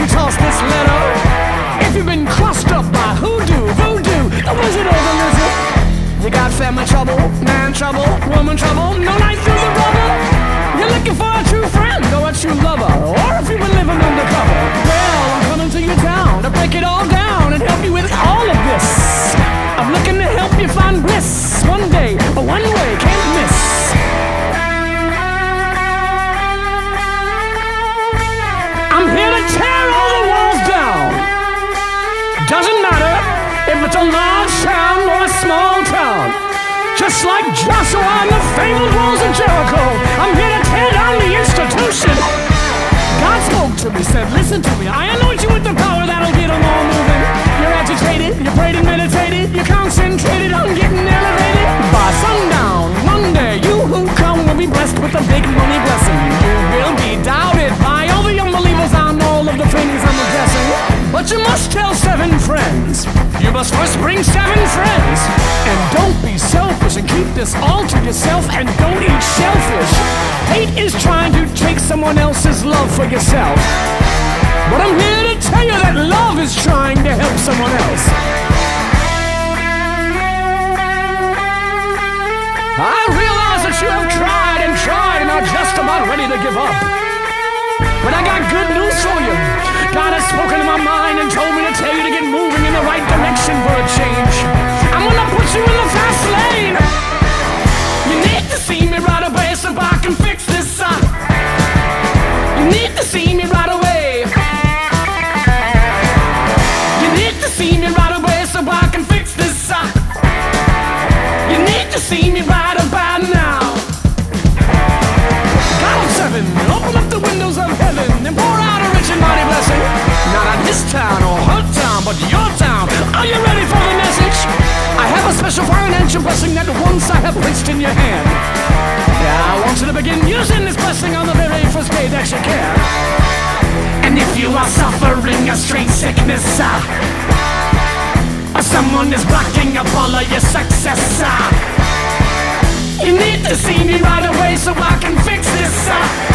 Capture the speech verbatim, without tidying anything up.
and toss this letter. If you've been crossed up by hoodoo, voodoo, the wizard or the lizard, you got family trouble, man trouble, woman trouble, no light through the rubber. You're looking for a true friend or a true lover, or if you've been living undercover, well, I'm coming to your town to break it all down and help you with all of this. I'm looking to help you find bliss. One day, a one way, can't miss. I'm here to tear all the walls down. Doesn't matter if it's a large town or a small town. Just like Joshua and the fabled walls of Jericho, I'm here to tear down the institution. God spoke to me, said, listen to me, I anoint you with the power that'll get them all moving. You're agitated, you're prayed and meditated, you're concentrated on getting elevated. By sundown, one day, you who come will be blessed with a big money blessing. You will be doubted by all the unbelievers on all of the things I'm addressing. But you must tell seven friends. You must first bring seven friends. And don't be selfish and keep this all to yourself, and don't eat shellfish. Hate is trying to take someone else's love for yourself. But I'm here to tell you that love is trying to help someone else. I realize that you have tried and tried and are just about ready to give up. But I got good news for you. God has spoken to my mind and told me to tell you to get moving in the right direction for a change. I'm gonna put you in the fast lane. You need to see me right away so I can fix this up. You need to see me right away. You need to see me right away so I can fix this up. You need to see me right about now. God of seven, open up the windows of heaven and pour out a rich and mighty blessing. Not on this town or her town, but your town. Are you ready for the message? I have a special financial blessing that once I have placed in your hand. Yeah, I want you to begin using this blessing on the very first day that you can. And if you are suffering a strange sickness, uh, or someone is blocking up all of your success, uh, you need to see me right away so I can fix this. Uh,